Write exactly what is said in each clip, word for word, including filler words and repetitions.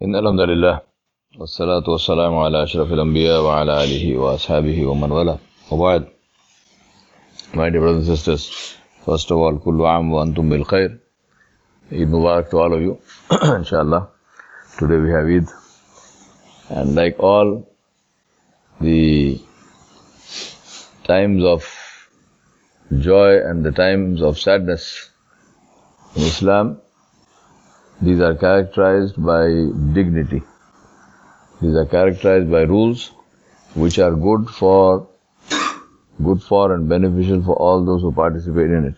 إن الحمد لله والصلاة والسلام على أشرف الأنبياء وعلى آله وأصحابه ومن والاه وبعد. My dear brothers and sisters, first of all, كل عام وأنتم بالخير. Eid Mubarak to all of you, inshallah. Today we have Eid, and like all the times of joy and the times of sadness in Islam, these are characterized by dignity. These are characterized by rules which are good for, good for and beneficial for all those who participate in it.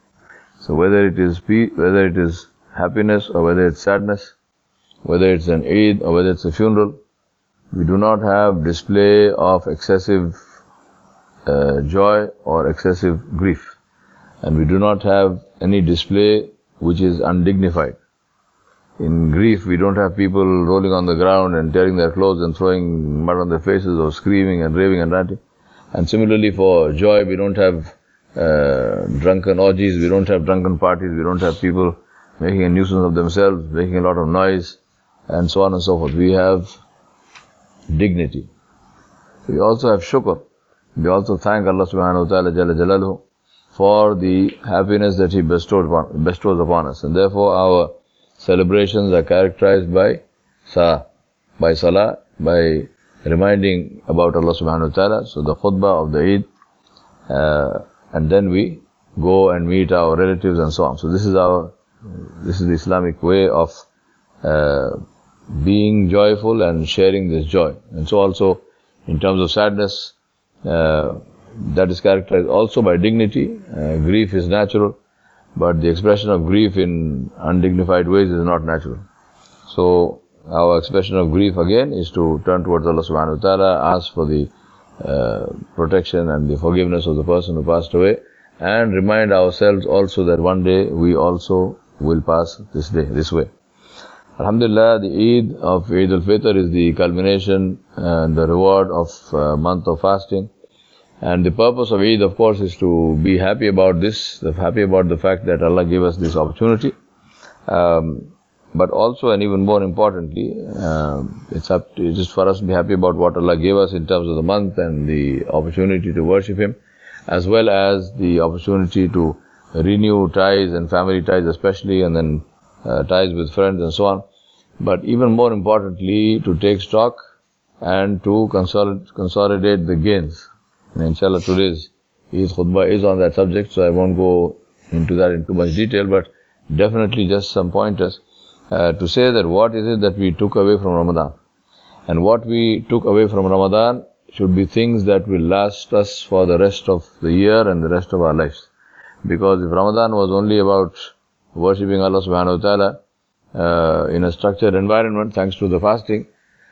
So whether it is peace, whether it is happiness or whether it's sadness, whether it's an Eid or whether it's a funeral, we do not have display of excessive uh, joy or excessive grief. And we do not have any display which is undignified. In grief, we don't have people rolling on the ground and tearing their clothes and throwing mud on their faces or screaming and raving and ranting. And similarly for joy, we don't have uh, drunken orgies, we don't have drunken parties, we don't have people making a nuisance of themselves, making a lot of noise, and so on and so forth. We have dignity. We also have shukr. We also thank Allah subhanahu wa ta'ala jalla jalaluhu for the happiness that He bestowed upon, bestows upon us. And therefore our celebrations are characterized by sa, by salah, by reminding about Allah subhanahu wa ta'ala. So the khutbah of the Eid, uh, and then we go and meet our relatives and so on. So this is our, this is the Islamic way of uh, being joyful and sharing this joy. And so also in terms of sadness, uh, that is characterized also by dignity. Uh, grief is natural, but the expression of grief in undignified ways is not natural. So our expression of grief again is to turn towards Allah subhanahu wa ta'ala, ask for the uh, protection and the forgiveness of the person who passed away, and remind ourselves also that one day we also will pass this day, this way. Alhamdulillah, the Eid of Eid al-Fitr is the culmination and the reward of a month of fasting. And the purpose of Eid, of course, is to be happy about this, happy about the fact that Allah gave us this opportunity. Um, but also, and even more importantly, um, it's up to, just for us to be happy about what Allah gave us in terms of the month and the opportunity to worship Him, as well as the opportunity to renew ties and family ties especially, and then uh, ties with friends and so on. But even more importantly, to take stock and to consolidate, consolidate the gains. And inshallah today's Eid khutbah is on that subject, so I won't go into that in too much detail, but definitely just some pointers uh, to say that what is it that we took away from Ramadan. And what we took away from Ramadan should be things that will last us for the rest of the year and the rest of our lives. Because if Ramadan was only about worshipping Allah subhanahu wa ta'ala uh, in a structured environment thanks to the fasting,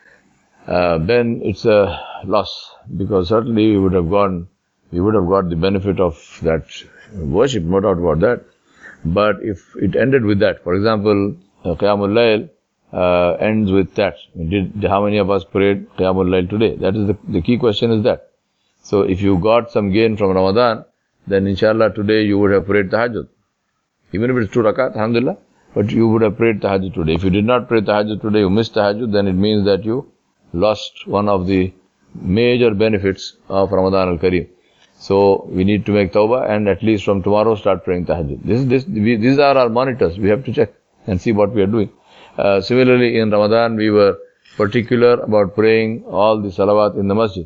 uh, then it's a loss, because certainly we would have gone, we would have got the benefit of that worship, no doubt about that. But if it ended with that, for example, uh, Qiyamul Layl uh, ends with that. Did, how many of us prayed Qiyamul Layl today? That is the, the key question is that. So if you got some gain from Ramadan, then inshallah today you would have prayed Tahajjud. Even if it's two rakat, alhamdulillah, but you would have prayed Tahajjud today. If you did not pray Tahajjud today, you missed Tahajjud, then it means that you lost one of the major benefits of Ramadan al-Kareem. So we need to make tawbah and at least from tomorrow start praying tahajjud. This, this, we, these are our monitors. We have to check and see what we are doing. Uh, similarly, in Ramadan we were particular about praying all the salawat in the masjid.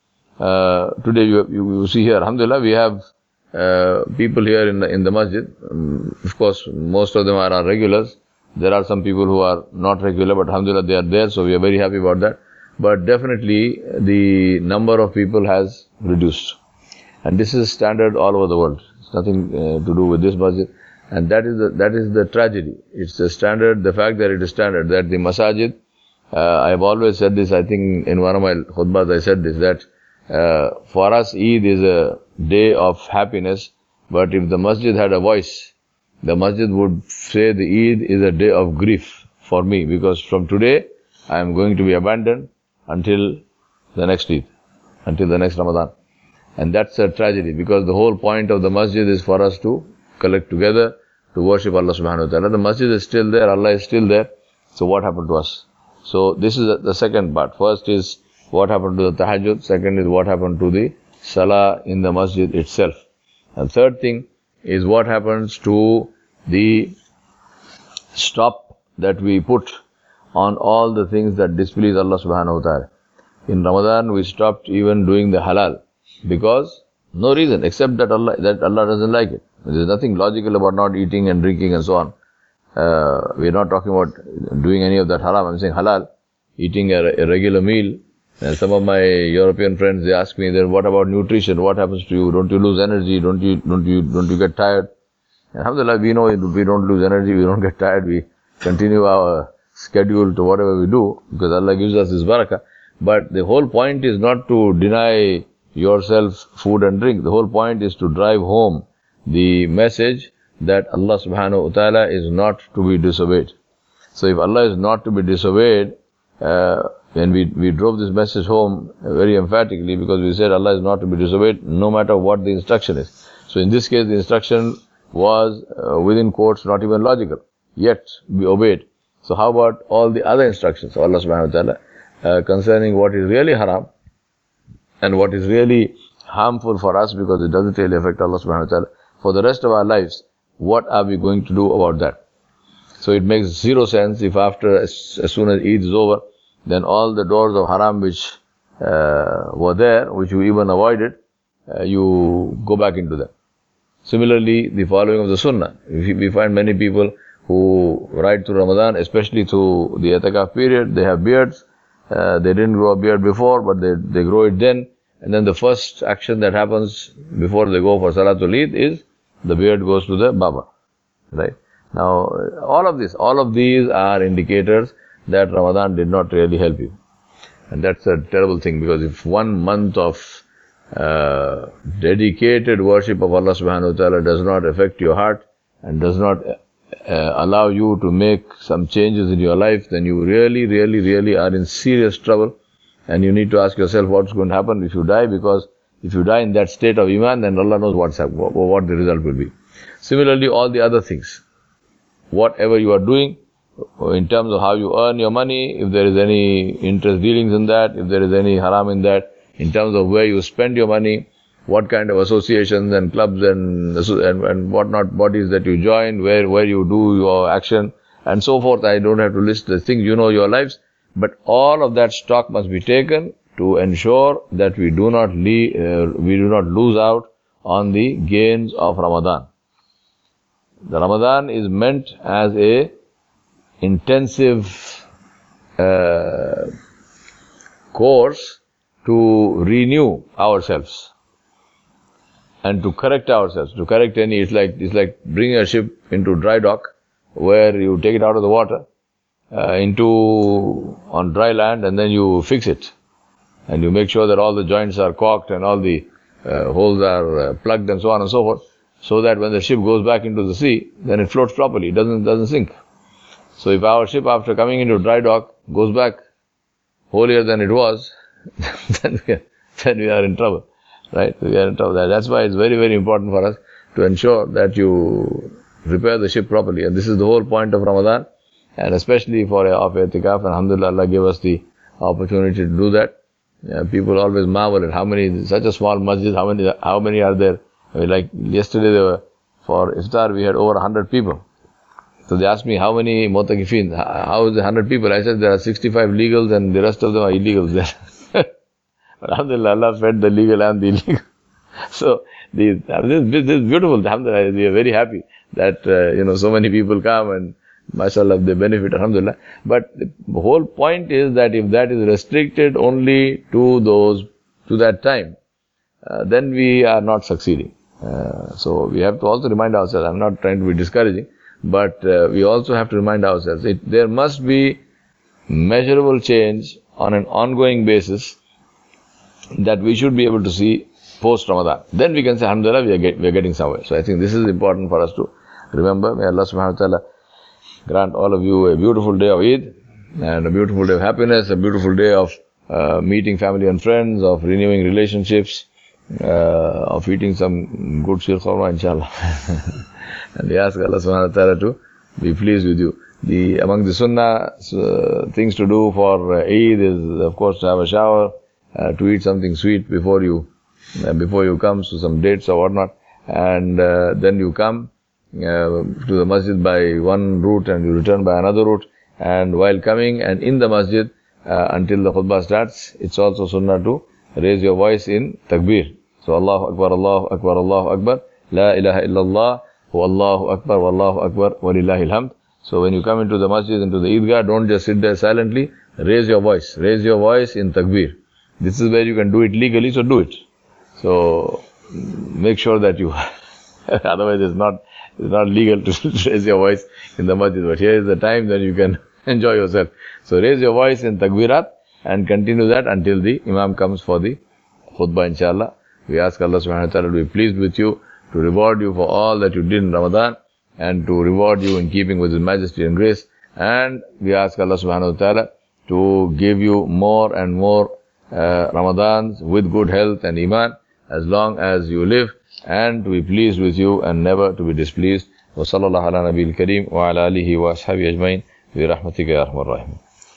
Uh, today you, you, you see here, alhamdulillah, we have uh, people here in the, in the masjid. Um, of course, most of them are our regulars. There are some people who are not regular, but alhamdulillah they are there, so we are very happy about that. But definitely the number of people has reduced. And this is standard all over the world. It's nothing uh, to do with this masjid. And that is the, that is the tragedy. It's the standard, the fact that it is standard, that the masajid, uh, I have always said this, I think in one of my khutbahs I said this, that uh, for us Eid is a day of happiness, but if the masjid had a voice, the masjid would say the Eid is a day of grief for me, because from today I am going to be abandoned until the next Eid, until the next Ramadan. And that's a tragedy, because the whole point of the masjid is for us to collect together, to worship Allah subhanahu wa ta'ala. The masjid is still there, Allah is still there. So what happened to us? So this is the second part. First is what happened to the tahajjud. Second is what happened to the salah in the masjid itself. And third thing is what happens to the stop that we put on all the things that displease Allah subhanahu wa ta'ala. In Ramadan we stopped even doing the halal because no reason except that Allah that Allah doesn't like it. There is nothing logical about not eating and drinking and so on. Uh, we are not talking about doing any of that haram. I'm saying halal, eating a, a regular meal. And some of my European friends, they ask me, then what about nutrition? What happens to you? Don't you lose energy? Don't you don't you don't you get tired? Alhamdulillah, we know we don't lose energy. We don't get tired. We continue our schedule to whatever we do because Allah gives us this barakah. But the whole point is not to deny yourself food and drink. The whole point is to drive home the message that Allah subhanahu wa ta'ala is not to be disobeyed. So if Allah is not to be disobeyed, uh, and we, we drove this message home very emphatically because we said Allah is not to be disobeyed no matter what the instruction is. So in this case the instruction was uh, within quotes not even logical, yet we obeyed. So how about all the other instructions of Allah subhanahu wa ta'ala uh, concerning what is really haram and what is really harmful for us because it doesn't really affect Allah subhanahu wa ta'ala. For the rest of our lives, what are we going to do about that? So it makes zero sense if after, as, as soon as Eid is over, then all the doors of haram which uh, were there, which you even avoided, uh, you go back into them. Similarly, the following of the sunnah. We find many people who ride through Ramadan, especially through the itikaf period, they have beards. Uh, they didn't grow a beard before, but they, they grow it then. And then the first action that happens before they go for Salatul Eid is the beard goes to the Baba. Right? Now, all of this, all of these are indicators that Ramadan did not really help you. And that's a terrible thing because if one month of uh, dedicated worship of Allah subhanahu wa ta'ala does not affect your heart and does not uh, allow you to make some changes in your life, then you really, really, really are in serious trouble. And you need to ask yourself what's going to happen if you die, because if you die in that state of Iman, then Allah knows what's happening, what the result will be. Similarly, all the other things, whatever you are doing, in terms of how you earn your money, if there is any interest dealings in that, if there is any haram in that, in terms of where you spend your money, what kind of associations and clubs and and, and whatnot bodies that you join, where, where you do your action, and so forth. I don't have to list the things, you know your lives. But all of that stock must be taken to ensure that we do not le- uh, we do not lose out on the gains of Ramadan. The Ramadan is meant as a intensive uh, course to renew ourselves and to correct ourselves, to correct any, it's like, it's like bringing a ship into dry dock where you take it out of the water uh, into, on dry land, and then you fix it. And you make sure that all the joints are caulked and all the uh, holes are uh, plugged and so on and so forth, so that when the ship goes back into the sea, then it floats properly, it doesn't, doesn't sink. So if our ship after coming into dry dock goes back holier than it was, then we are, then we are in trouble. Right? We are in trouble. That's why it's very, very important for us to ensure that you repair the ship properly. And this is the whole point of Ramadan. And especially for of i'tikaf, and alhamdulillah, Allah gave us the opportunity to do that. Yeah, people always marvel at how many, such a small masjid, how many, how many are there? I mean, like yesterday there were, for iftar we had over a hundred people. So they asked me how many mu'takifin, how is it hundred people? I said there are sixty-five legals and the rest of them are illegals there. But alhamdulillah, Allah fed the legal and the illegal. So this, this is beautiful. Alhamdulillah, we are very happy that uh, you know so many people come and mashallah they benefit. Alhamdulillah. But the whole point is that if that is restricted only to those to that time, uh, then we are not succeeding. Uh, so we have to also remind ourselves. I'm not trying to be discouraging, but uh, we also have to remind ourselves it, there must be measurable change on an ongoing basis that we should be able to see post Ramadan. Then we can say, alhamdulillah, we are, get, we are getting somewhere. So I think this is important for us to remember. May Allah subhanahu wa ta'ala grant all of you a beautiful day of Eid and a beautiful day of happiness, a beautiful day of uh, meeting family and friends, of renewing relationships, uh, of eating some good shir khurma, inshallah. And we ask Allah subhanahu wa ta'ala to be pleased with you. The among the sunnah uh, things to do for uh, Eid is, of course, to have a shower, uh, to eat something sweet before you uh, before you come, so some dates or whatnot, and uh, then you come uh, to the masjid by one route and you return by another route. And while coming and in the masjid uh, until the khutbah starts, it's also sunnah to raise your voice in takbir. So Allahu Akbar, Allahu Akbar, Allahu Akbar, La ilaha illallah, Wallahu Akbar, Wallahu Akbar, Walillahil hamd. So when you come into the masjid, into the Eidgah, don't just sit there silently. Raise your voice. Raise your voice in takbir. This is where you can do it legally, so do it. So make sure that you, otherwise it's not, it's not legal to raise your voice in the masjid. But here is the time that you can enjoy yourself. So raise your voice in takbirat and continue that until the Imam comes for the khutbah, inshallah. We ask Allah subhanahu wa ta'ala to be pleased with you, to reward you for all that you did in Ramadan, and to reward you in keeping with His majesty and grace. And we ask Allah subhanahu wa ta'ala to give you more and more uh, Ramadans with good health and iman as long as you live, and to be pleased with you and never to be displeased. Wa sallallahu ala nabiyil kareem wa ala alihi wa ashabihi ajmain bi rahmatika ya arhamar rahimin.